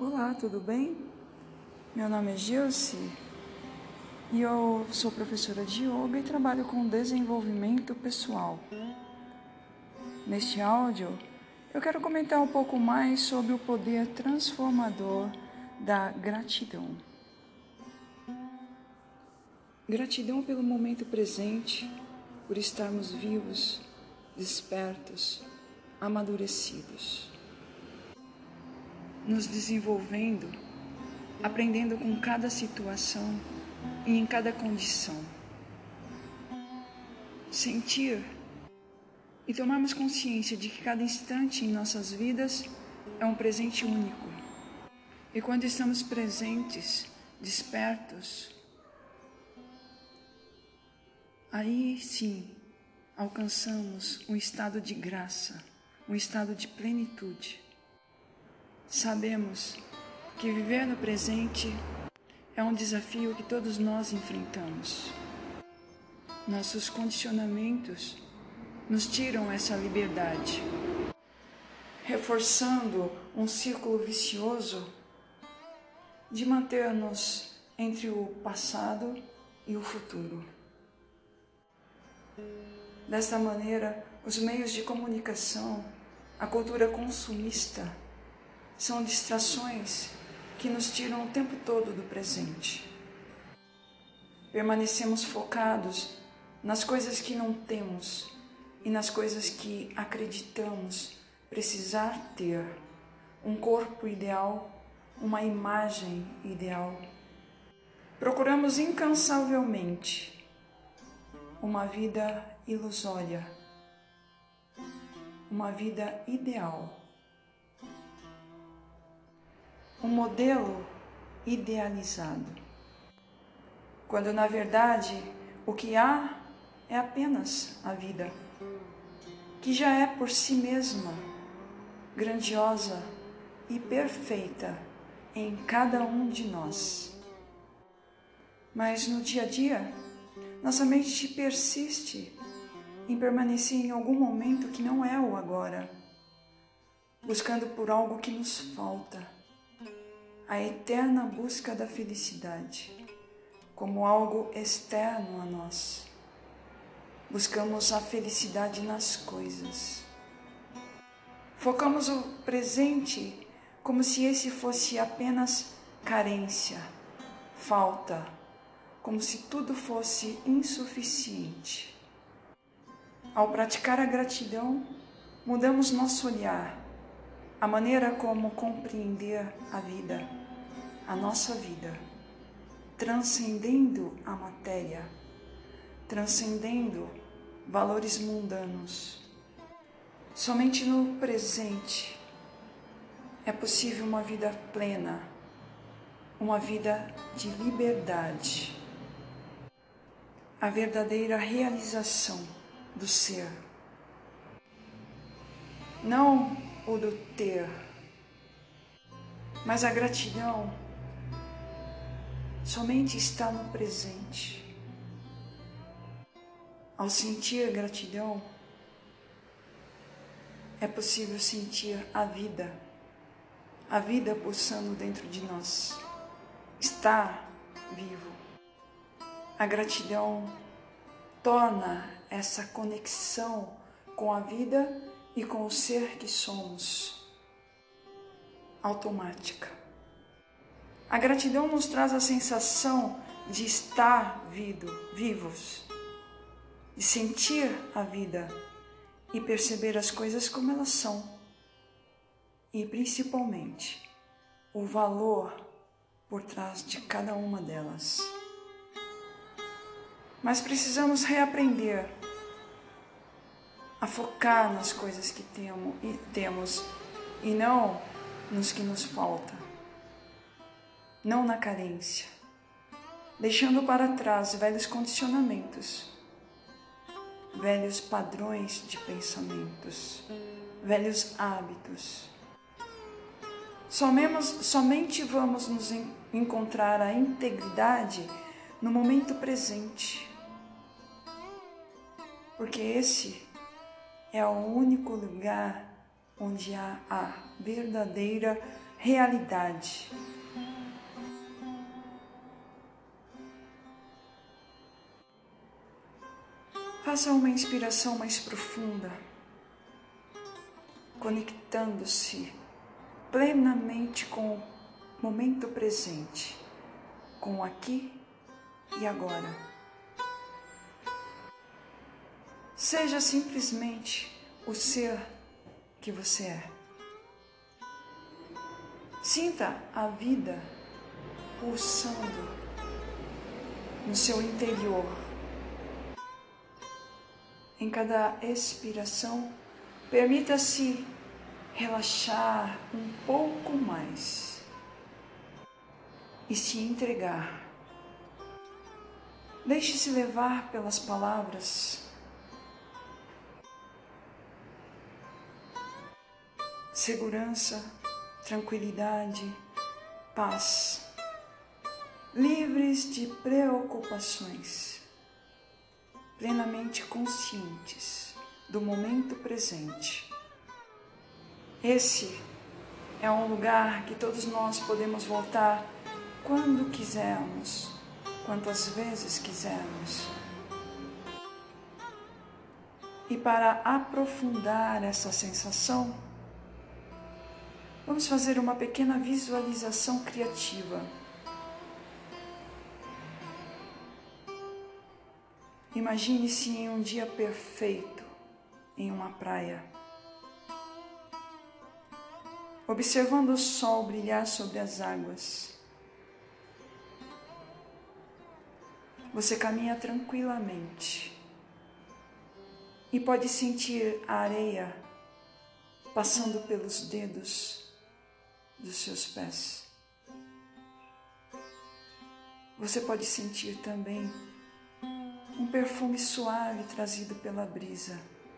Olá, tudo bem? Meu nome é Gilce e eu sou professora de yoga e trabalho com desenvolvimento pessoal. Neste áudio, eu quero comentar um pouco mais sobre o poder transformador da gratidão. Gratidão pelo momento presente, por estarmos vivos, despertos, amadurecidos, nos desenvolvendo, aprendendo com cada situação e em cada condição. Sentir e tomarmos consciência de que cada instante em nossas vidas é um presente único. E quando estamos presentes, despertos, aí sim alcançamos um estado de graça, um estado de plenitude. Sabemos que viver no presente é um desafio que todos nós enfrentamos. Nossos condicionamentos nos tiram essa liberdade, reforçando um círculo vicioso de manter-nos entre o passado e o futuro. Desta maneira, os meios de comunicação, a cultura consumista, são distrações que nos tiram o tempo todo do presente. Permanecemos focados nas coisas que não temos e nas coisas que acreditamos precisar ter, um corpo ideal, uma imagem ideal. Procuramos incansavelmente uma vida ilusória, uma vida ideal, um modelo idealizado, quando na verdade o que há é apenas a vida, que já é por si mesma grandiosa e perfeita em cada um de nós. Mas no dia a dia, nossa mente persiste em permanecer em algum momento que não é o agora, buscando por algo que nos falta, a eterna busca da felicidade, como algo externo a nós. Buscamos a felicidade nas coisas. Focamos o presente como se esse fosse apenas carência, falta, como se tudo fosse insuficiente. Ao praticar a gratidão, mudamos nosso olhar, a maneira como compreender a vida, a nossa vida, transcendendo a matéria, transcendendo valores mundanos. Somente no presente é possível uma vida plena, uma vida de liberdade, a verdadeira realização do ser, não o do ter, mas a gratidão somente está no presente. Ao sentir gratidão, é possível sentir a vida pulsando dentro de nós, estar vivo. A gratidão torna essa conexão com a vida e com o ser que somos automática. A gratidão nos traz a sensação de estar vivos, de sentir a vida e perceber as coisas como elas são e, principalmente, o valor por trás de cada uma delas. Mas precisamos reaprender a focar nas coisas que temos e não nos que nos falta, não na carência, deixando para trás velhos condicionamentos, velhos padrões de pensamentos, velhos hábitos. Somente vamos nos encontrar a integridade no momento presente, porque esse é o único lugar onde há a verdadeira realidade. Faça uma inspiração mais profunda, conectando-se plenamente com o momento presente, com o aqui e agora. Seja simplesmente o ser que você é. Sinta a vida pulsando no seu interior. Em cada expiração, permita-se relaxar um pouco mais e se entregar. Deixe-se levar pelas palavras. Segurança, tranquilidade, paz, livres de preocupações, plenamente conscientes do momento presente. Esse é um lugar que todos nós podemos voltar quando quisermos, quantas vezes quisermos. E para aprofundar essa sensação, vamos fazer uma pequena visualização criativa. Imagine-se em um dia perfeito, em uma praia, observando o sol brilhar sobre as águas. Você caminha tranquilamente e pode sentir a areia passando pelos dedos dos seus pés. Você pode sentir também um perfume suave trazido pela brisa.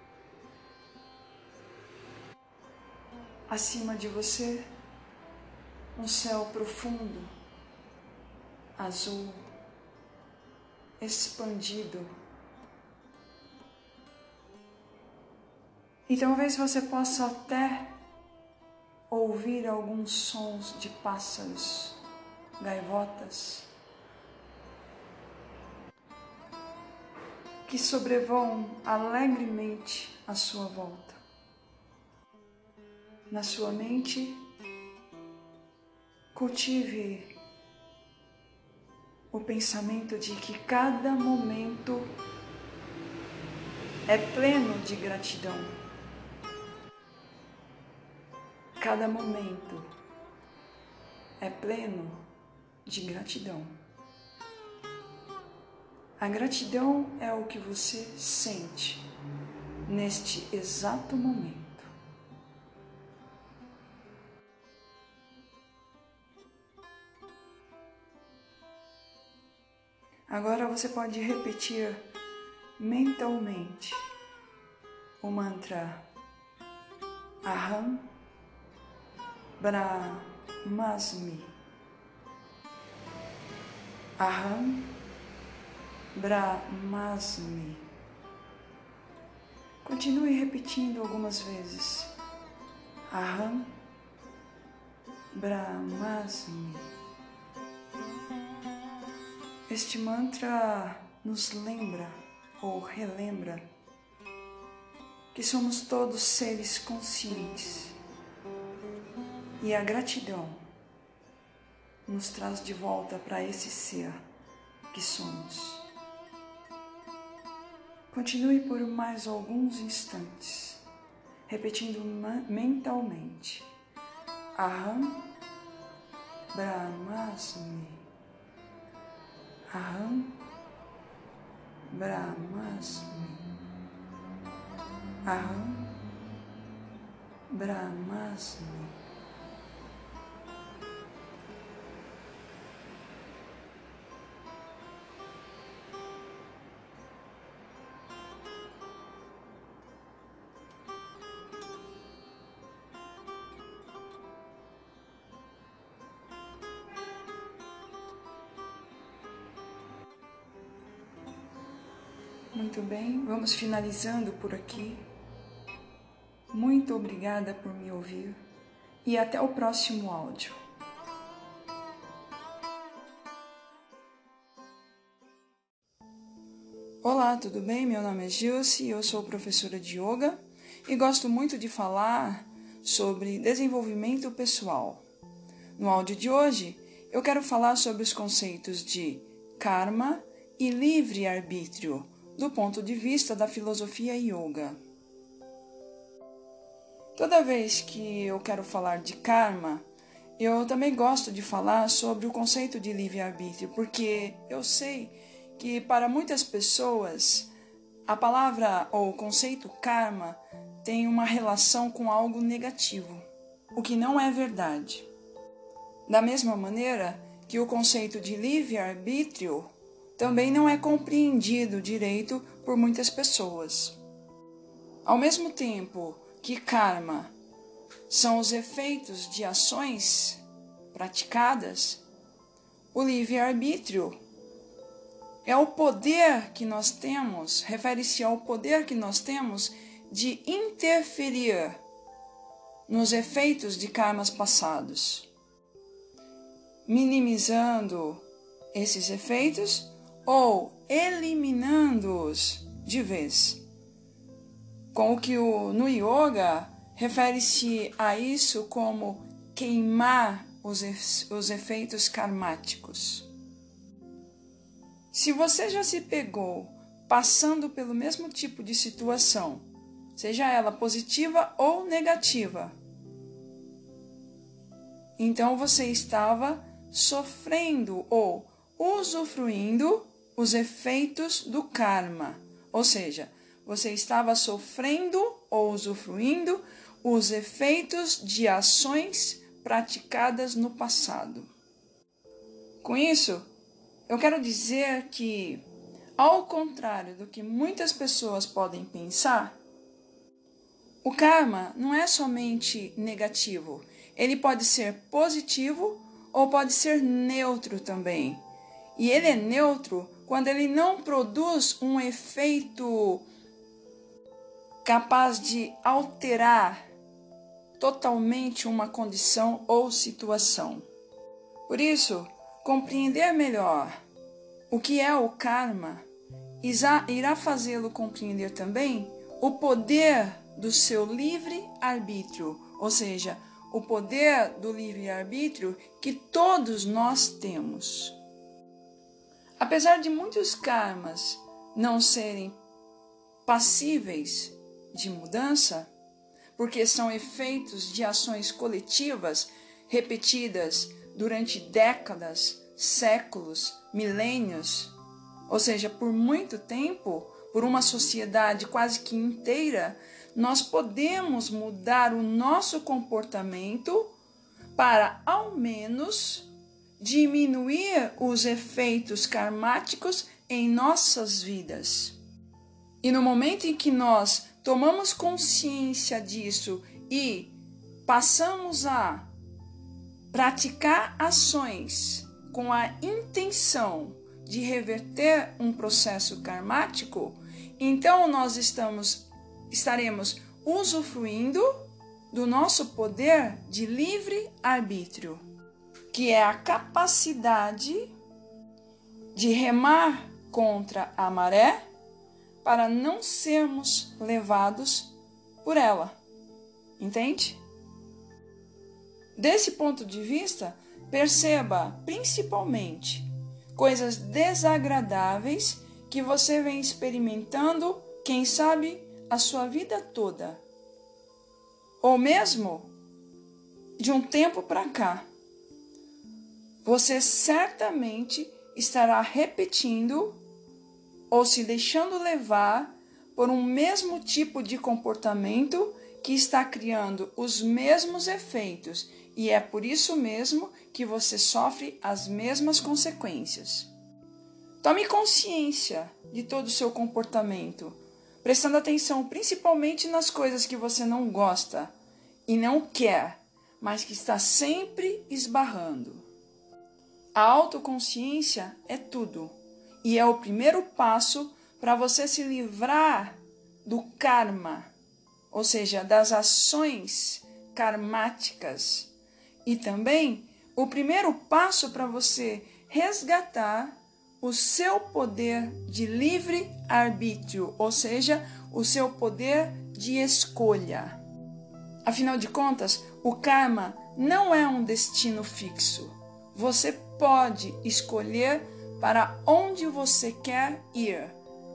Acima de você, um céu profundo, azul, expandido. E talvez você possa até ouvir alguns sons de pássaros, gaivotas, que sobrevoam alegremente à sua volta. Na sua mente, cultive o pensamento de que cada momento é pleno de gratidão. Cada momento é pleno de gratidão. A gratidão é o que você sente neste exato momento. Agora você pode repetir mentalmente o mantra Aham Brahmasmi. Aham Brahmasmi. Continue repetindo algumas vezes. Aham Brahmasmi. Este mantra nos lembra ou relembra que somos todos seres conscientes e a gratidão nos traz de volta para esse ser que somos. Continue por mais alguns instantes, repetindo mentalmente Aham Brahmasmi. Aham Brahmasmi. Aham Brahmasmi. Muito bem, vamos finalizando por aqui. Muito obrigada por me ouvir e até o próximo áudio. Olá, tudo bem? Meu nome é Gilce, eu sou professora de yoga e gosto muito de falar sobre desenvolvimento pessoal. No áudio de hoje, eu quero falar sobre os conceitos de karma e livre-arbítrio, do ponto de vista da filosofia yoga. Toda vez que eu quero falar de karma, eu também gosto de falar sobre o conceito de livre-arbítrio, porque eu sei que para muitas pessoas a palavra ou o conceito karma tem uma relação com algo negativo, o que não é verdade. Da mesma maneira que o conceito de livre-arbítrio também não é compreendido direito por muitas pessoas. Ao mesmo tempo que karma são os efeitos de ações praticadas, o livre-arbítrio é o poder que nós temos, refere-se ao poder que nós temos de interferir nos efeitos de karmas passados, minimizando esses efeitos ou eliminando-os de vez. Com o que no yoga refere-se a isso como queimar os efeitos karmáticos. Se você já se pegou passando pelo mesmo tipo de situação, seja ela positiva ou negativa, então você estava sofrendo ou usufruindo os efeitos do karma, ou seja, você estava sofrendo ou usufruindo os efeitos de ações praticadas no passado. Com isso, eu quero dizer que, ao contrário do que muitas pessoas podem pensar, o karma não é somente negativo. Ele pode ser positivo ou pode ser neutro também. E ele é neutro quando ele não produz um efeito capaz de alterar totalmente uma condição ou situação. Por isso, compreender melhor o que é o karma irá fazê-lo compreender também o poder do seu livre-arbítrio, ou seja, o poder do livre-arbítrio que todos nós temos. Apesar de muitos karmas não serem passíveis de mudança, porque são efeitos de ações coletivas repetidas durante décadas, séculos, milênios, ou seja, por muito tempo, por uma sociedade quase que inteira, nós podemos mudar o nosso comportamento para, ao menos, diminuir os efeitos karmáticos em nossas vidas. E no momento em que nós tomamos consciência disso e passamos a praticar ações com a intenção de reverter um processo karmático, então nós estaremos usufruindo do nosso poder de livre-arbítrio, que é a capacidade de remar contra a maré para não sermos levados por ela. Entende? Desse ponto de vista, perceba principalmente coisas desagradáveis que você vem experimentando, quem sabe, a sua vida toda. Ou mesmo de um tempo para cá. Você certamente estará repetindo ou se deixando levar por um mesmo tipo de comportamento que está criando os mesmos efeitos, e é por isso mesmo que você sofre as mesmas consequências. Tome consciência de todo o seu comportamento, prestando atenção principalmente nas coisas que você não gosta e não quer, mas que está sempre esbarrando. A autoconsciência é tudo, e é o primeiro passo para você se livrar do karma, ou seja, das ações karmáticas e também o primeiro passo para você resgatar o seu poder de livre arbítrio, ou seja, o seu poder de escolha. Afinal de contas, o karma não é um destino fixo. Você pode escolher para onde você quer ir.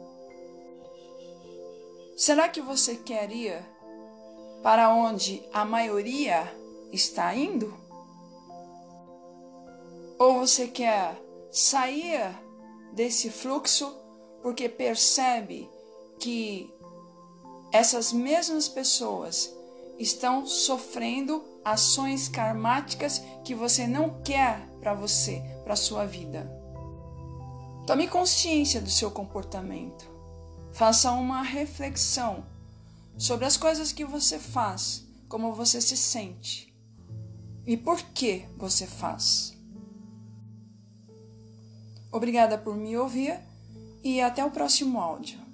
Será que você quer ir para onde a maioria está indo? Ou você quer sair desse fluxo porque percebe que essas mesmas pessoas estão sofrendo ações karmáticas que você não quer para você, para a sua vida? Tome consciência do seu comportamento. Faça uma reflexão sobre as coisas que você faz, como você se sente e por que você faz. Obrigada por me ouvir e até o próximo áudio.